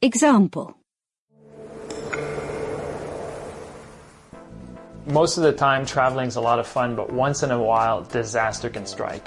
Example. Most of the time, traveling is a lot of fun, but once in a while, disaster can strike.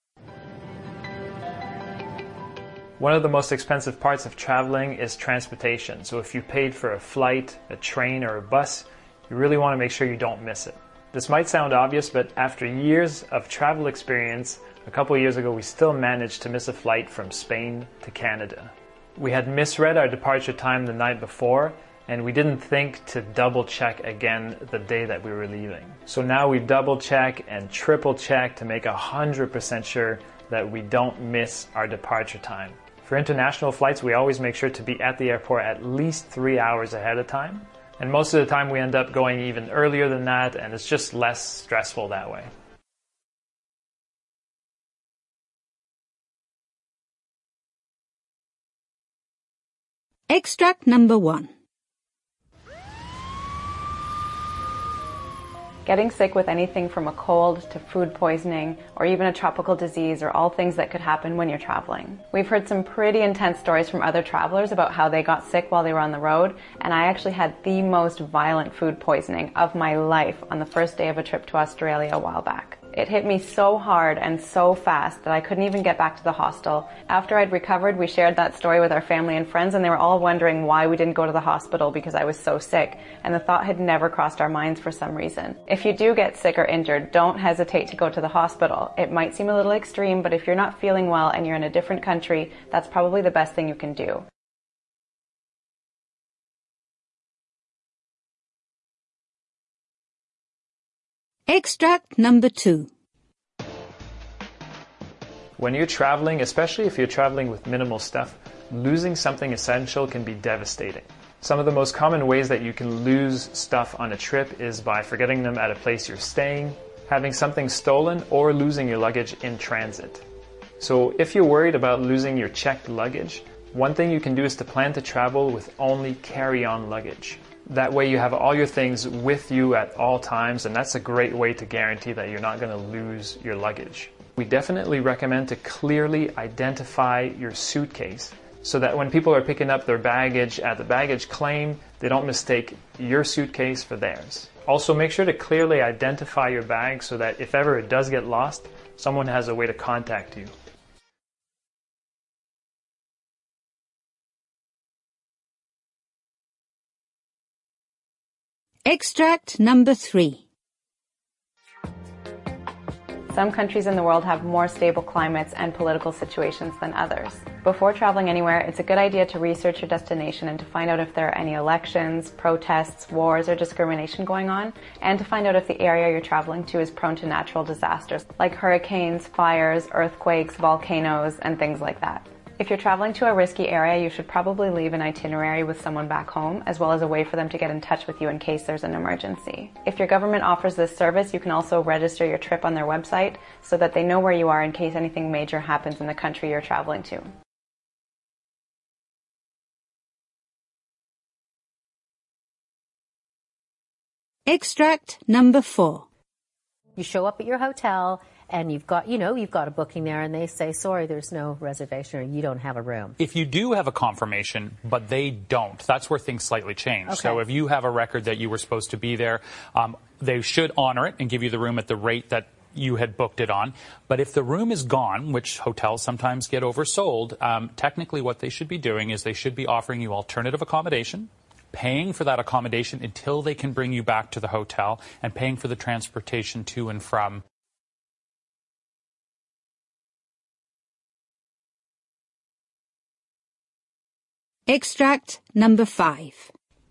One of the most expensive parts of traveling is transportation. So if you paid for a flight, a train, or a bus, you really want to make sure you don't miss it. This might sound obvious, but after years of travel experience, a couple years ago, we still managed to miss a flight from Spain to Canada. We had misread our departure time the night before, and we didn't think to double check again the day that we were leaving. So now we double check and triple check to make 100% sure that we don't miss our departure time. For international flights, we always make sure to be at the airport at least 3 hours ahead of time. And most of the time we end up going even earlier than that, and it's just less stressful that way. Extract number 1. Getting sick with anything from a cold to food poisoning or even a tropical disease are all things that could happen when you're traveling. We've heard some pretty intense stories from other travelers about how they got sick while they were on the road, and I actually had the most violent food poisoning of my life on the first day of a trip to Australia a while back. It hit me so hard and so fast that I couldn't even get back to the hostel. After I'd recovered, we shared that story with our family and friends, and they were all wondering why we didn't go to the hospital because I was so sick, and the thought had never crossed our minds for some reason. If you do get sick or injured, don't hesitate to go to the hospital. It might seem a little extreme, but if you're not feeling well and you're in a different country, that's probably the best thing you can do. Extract number 2. When you're traveling, especially if you're traveling with minimal stuff, losing something essential can be devastating. Some of the most common ways that you can lose stuff on a trip is by forgetting them at a place you're staying, having something stolen, or losing your luggage in transit. So if you're worried about losing your checked luggage, one thing you can do is to plan to travel with only carry-on luggage. That way you have all your things with you at all times, and that's a great way to guarantee that you're not going to lose your luggage. We definitely recommend to clearly identify your suitcase so that when people are picking up their baggage at the baggage claim, they don't mistake your suitcase for theirs. Also, make sure to clearly identify your bag so that if ever it does get lost, someone has a way to contact you. Extract number 3. Some countries in the world have more stable climates and political situations than others. Before traveling anywhere, it's a good idea to research your destination and to find out if there are any elections, protests, wars, or discrimination going on, and to find out if the area you're traveling to is prone to natural disasters like hurricanes, fires, earthquakes, volcanoes, and things like that. If you're traveling to a risky area, you should probably leave an itinerary with someone back home, as well as a way for them to get in touch with you in case there's an emergency. If your government offers this service, you can also register your trip on their website so that they know where you are in case anything major happens in the country you're traveling to. Extract number 4. You show up at your hotel and you've got a booking there and they say, sorry, there's no reservation or you don't have a room. If you do have a confirmation, but they don't, that's where things slightly change. Okay. So if you have a record that you were supposed to be there, they should honor it and give you the room at the rate that you had booked it on. But if the room is gone, which hotels sometimes get oversold, technically what they should be doing is they should be offering you alternative accommodation, paying for that accommodation until they can bring you back to the hotel, and paying for the transportation to and from. Extract number 5.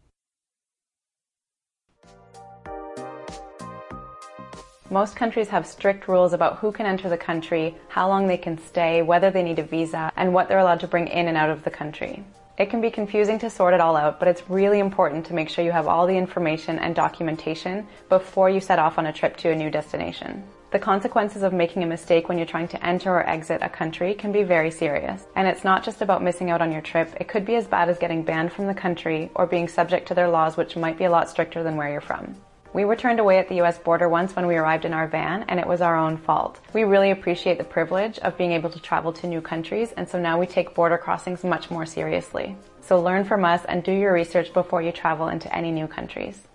Most countries have strict rules about who can enter the country, how long they can stay, whether they need a visa, and what they're allowed to bring in and out of the country. It can be confusing to sort it all out, but it's really important to make sure you have all the information and documentation before you set off on a trip to a new destination. The consequences of making a mistake when you're trying to enter or exit a country can be very serious. And it's not just about missing out on your trip. It could be as bad as getting banned from the country or being subject to their laws, which might be a lot stricter than where you're from. We were turned away at the US border once when we arrived in our van, and it was our own fault. We really appreciate the privilege of being able to travel to new countries, and so now we take border crossings much more seriously. So learn from us and do your research before you travel into any new countries.